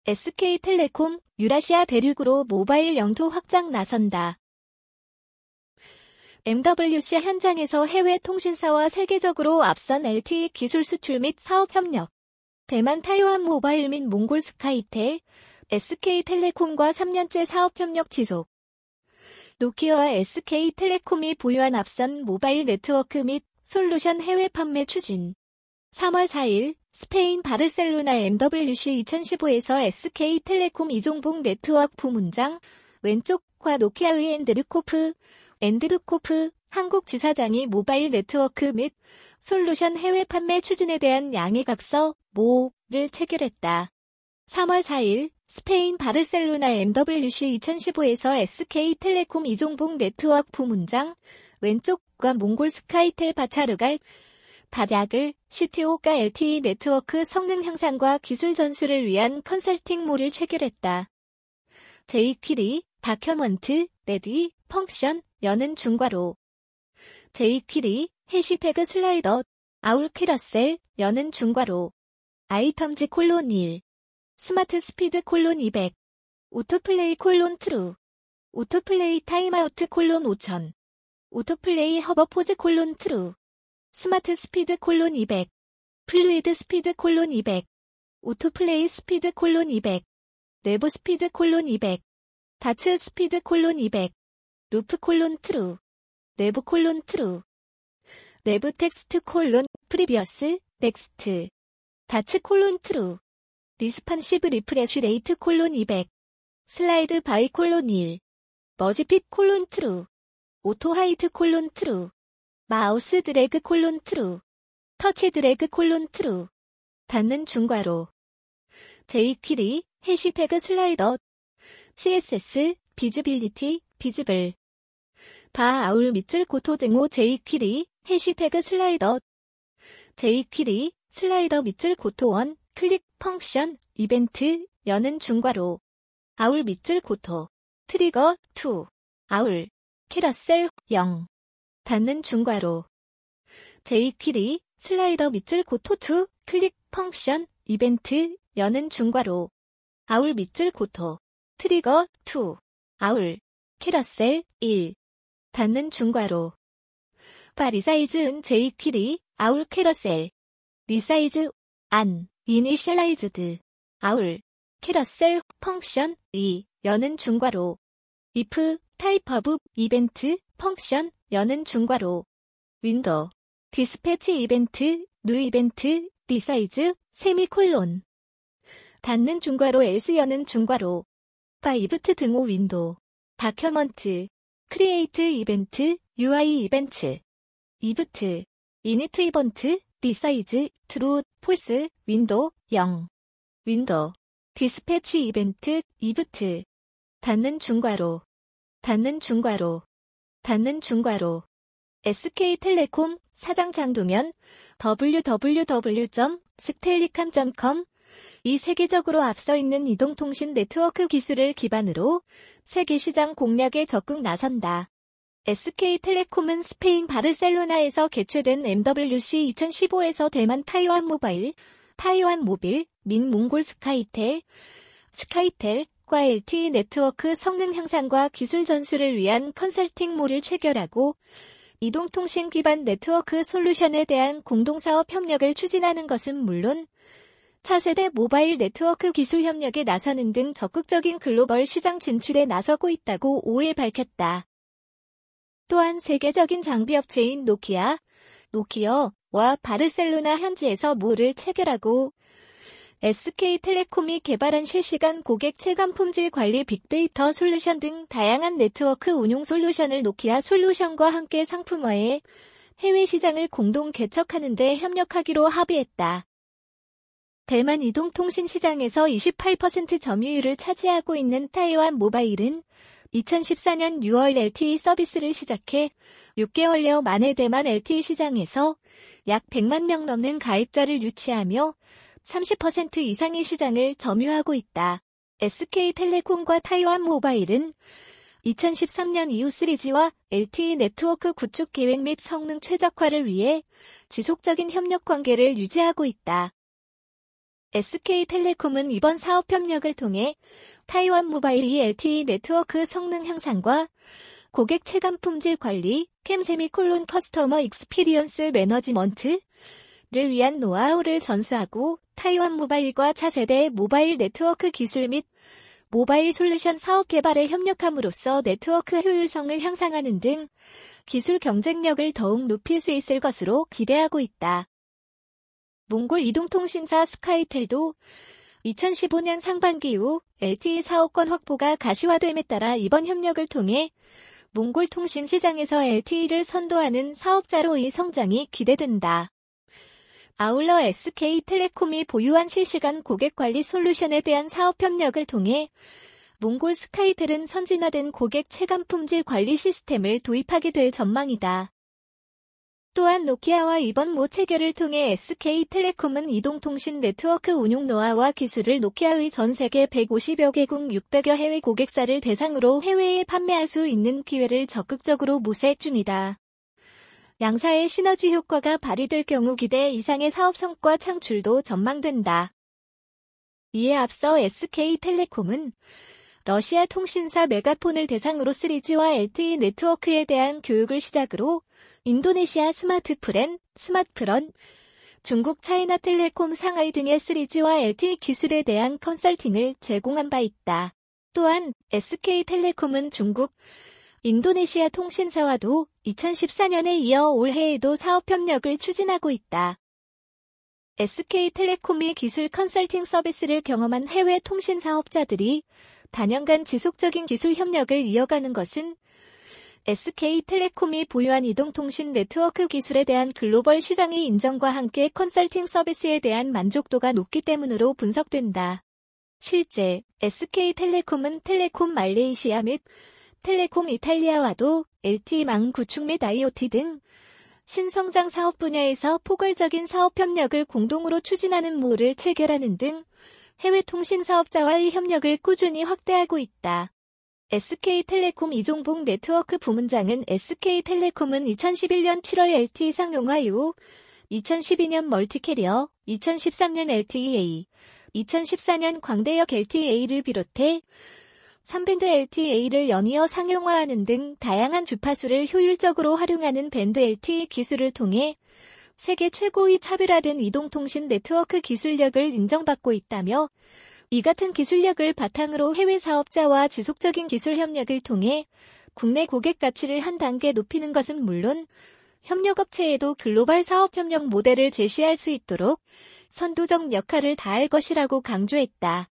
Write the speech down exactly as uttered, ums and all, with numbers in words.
에스케이텔레콤, 유라시아 대륙으로 모바일 영토 확장 나선다. 엠더블유씨 현장에서 해외 통신사와 세계적으로 앞선 엘티이 기술 수출 및 사업 협력. 대만 타이완 모바일 및 몽골 스카이텔, 에스케이텔레콤과 삼 년째 사업 협력 지속. 노키아와 에스케이텔레콤이 보유한 앞선 모바일 네트워크 및 솔루션 해외 판매 추진. 삼월 사일 스페인 바르셀로나 엠더블유씨 이천십오에서 에스케이텔레콤 이종복 네트워크 부문장, 왼쪽과 노키아의 앤드르코프, 앤드르코프 한국 지사장이 모바일 네트워크 및 솔루션 해외 판매 추진에 대한 양해각서 모를 체결했다. 삼월 사일 스페인 바르셀로나 엠더블유씨 이천십오에서 에스케이텔레콤 이종복 네트워크 부문장, 왼쪽과 몽골 스카이텔 바차르갈, 바약을 씨티오가 엘티이 네트워크 성능 향상과 기술 전수를 위한 컨설팅몰을 체결했다. 제이퀴리, 다큐먼트, 레디, 펑션, 여는 중괄호. 제이퀴리, 해시태그 슬라이더, 아울 캐러셀, 여는 중괄호. 아이텀즈 콜론 일. 스마트 스피드 콜론 이백. 오토플레이 콜론 트루. 오토플레이 타임아우트 콜론 오천. 오토플레이 허버포즈 콜론 트루. 스마트 스피드 콜론 이백. 플루이드 스피드 콜론 이백. 오토플레이 스피드 콜론 이백. 내부 스피드 콜론 이백. 다츠 스피드 콜론 이백. 루프 콜론 트루. 내부 콜론 트루. 내부 텍스트 콜론 프리비어스 넥스트. 다츠 콜론 트루. 리스판시브 리프레쉬 레이트 콜론 이백. 슬라이드 바이 콜론 일. 머지핏 콜론 트루. 오토 하이트 콜론 트루. 마우스 드래그 콜론 트루. 터치 드래그 콜론 트루. 닫는 중괄호. 제이퀴리, 해시태그 슬라이더. 씨에스에스, 비즈빌리티, 비즈블. 바 아울 밑줄 고토 등호 제이퀴리, 해시태그 슬라이더. 제이퀴리, 슬라이더 밑줄 고토 원, 클릭 펑션, 이벤트, 여는 중괄호. 아울 밑줄 고토. 트리거, 이. 아울. 캐러셀, 영. 닫는 중괄호. 제이퀴리, 슬라이더 밑줄 고토 이, 클릭 펑션, 이벤트, 여는 중괄호. 아울 밑줄 고토. 트리거, 이. 아울. 캐러셀, 일. 닫는 중괄호. 바 리사이즈은 제이퀴리, 아울 캐러셀. 리사이즈, 안, 이니셜라이즈드. 아울. 캐러셀, 펑션, 이, 여는 중괄호. if, 타입 오브, 이벤트, 펑션, 여는 중괄호. 윈도우. 디스패치 이벤트, 뉴 이벤트, 리사이즈, 세미콜론. 닫는 중괄호 else 여는 중괄호. 바 이브트 등호 윈도우. 다큐먼트. 크리에이트 이벤트, 유아이 이벤트. 이브트. 이니트 이번트, 리사이즈, 트루, 폴스, 윈도우, 영. 윈도우. 디스패치 이벤트, 이브트. 닫는 중괄호. 닫는 중괄호. 닫는 중괄호. 에스케이텔레콤 사장 장동현 더블유 더블유 더블유 점 스텔리캄 점 컴. 이 세계적으로 앞서 있는 이동통신 네트워크 기술을 기반으로 세계 시장 공략에 적극 나선다. 에스케이텔레콤은 스페인 바르셀로나에서 개최된 엠더블유씨 이천십오에서 대만 타이완 모바일, 타이완 모빌, 민 몽골 스카이텔, 스카이텔과 엘티이 네트워크 성능 향상과 기술 전수를 위한 컨설팅몰을 체결하고 이동통신 기반 네트워크 솔루션에 대한 공동사업 협력을 추진하는 것은 물론 차세대 모바일 네트워크 기술 협력에 나서는 등 적극적인 글로벌 시장 진출에 나서고 있다고 오일 밝혔다. 또한 세계적인 장비업체인 노키아, 노키어와 바르셀로나 현지에서 몰을 체결하고 에스케이텔레콤이 개발한 실시간 고객 체감 품질 관리 빅데이터 솔루션 등 다양한 네트워크 운용 솔루션을 노키아 솔루션과 함께 상품화해 해외 시장을 공동 개척하는 데 협력하기로 합의했다. 대만 이동통신 시장에서 이십팔 퍼센트 점유율을 차지하고 있는 타이완 모바일은 이천십사년 유월 엘티이 서비스를 시작해 육 개월여 만에 대만 엘티이 시장에서 약 백만 명 넘는 가입자를 유치하며 삼십 퍼센트 이상의 시장을 점유하고 있다. 에스케이텔레콤과 타이완 모바일은 이천십삼년 이후 쓰리지와 엘티이 네트워크 구축 계획 및 성능 최적화를 위해 지속적인 협력 관계를 유지하고 있다. 에스케이텔레콤은 이번 사업 협력을 통해 타이완 모바일이 엘티이 네트워크 성능 향상과 고객 체감 품질 관리, 캠 세미콜론 커스터머 익스피리언스 매너지먼트를 위한 노하우를 전수하고 타이완 모바일과 차세대 모바일 네트워크 기술 및 모바일 솔루션 사업 개발에 협력함으로써 네트워크 효율성을 향상하는 등 기술 경쟁력을 더욱 높일 수 있을 것으로 기대하고 있다. 몽골 이동통신사 스카이텔도 이천십오 년 상반기 이후 엘티이 사업권 확보가 가시화됨에 따라 이번 협력을 통해 몽골 통신 시장에서 엘티이를 선도하는 사업자로의 성장이 기대된다. 아울러 에스케이텔레콤이 보유한 실시간 고객관리 솔루션에 대한 사업 협력을 통해 몽골 스카이텔은 선진화된 고객 체감 품질 관리 시스템을 도입하게 될 전망이다. 또한 노키아와 이번 모 체결을 통해 에스케이텔레콤은 이동통신 네트워크 운용 노하우와 기술을 노키아의 전 세계 백오십여 개국 육백여 해외 고객사를 대상으로 해외에 판매할 수 있는 기회를 적극적으로 모색 중이다. 양사의 시너지 효과가 발휘될 경우 기대 이상의 사업 성과 창출도 전망된다. 이에 앞서 에스케이텔레콤은 러시아 통신사 메가폰을 대상으로 쓰리지와 엘티이 네트워크에 대한 교육을 시작으로 인도네시아 스마트프렌, 스마트런, 중국 차이나텔레콤 상하이 등의 쓰리지와 엘티이 기술에 대한 컨설팅을 제공한 바 있다. 또한 에스케이텔레콤은 중국, 인도네시아 통신사와도 이천십사 년에 이어 올해에도 사업 협력을 추진하고 있다. 에스케이텔레콤이 기술 컨설팅 서비스를 경험한 해외 통신 사업자들이 단연간 지속적인 기술 협력을 이어가는 것은 에스케이텔레콤이 보유한 이동통신 네트워크 기술에 대한 글로벌 시장의 인정과 함께 컨설팅 서비스에 대한 만족도가 높기 때문으로 분석된다. 실제 에스케이텔레콤은 텔레콤 말레이시아 및 텔레콤 이탈리아와도 엘티이망 구축 및 아이오티 등 신성장 사업 분야에서 포괄적인 사업 협력을 공동으로 추진하는 모를 체결하는 등 해외 통신 사업자와의 협력을 꾸준히 확대하고 있다. 에스케이텔레콤 이종복 네트워크 부문장은 에스케이텔레콤은 이천십일 년 칠월 엘티이 상용화 이후 이천십이 년 멀티캐리어, 이천십삼 년 엘티이에이, 이천십사 년 광대역 엘티이에이를 비롯해 삼 밴드 엘티이에이를 연이어 상용화하는 등 다양한 주파수를 효율적으로 활용하는 밴드 엘티이 기술을 통해 세계 최고의 차별화된 이동통신 네트워크 기술력을 인정받고 있다며 이 같은 기술력을 바탕으로 해외 사업자와 지속적인 기술 협력을 통해 국내 고객 가치를 한 단계 높이는 것은 물론 협력업체에도 글로벌 사업 협력 모델을 제시할 수 있도록 선도적 역할을 다할 것이라고 강조했다.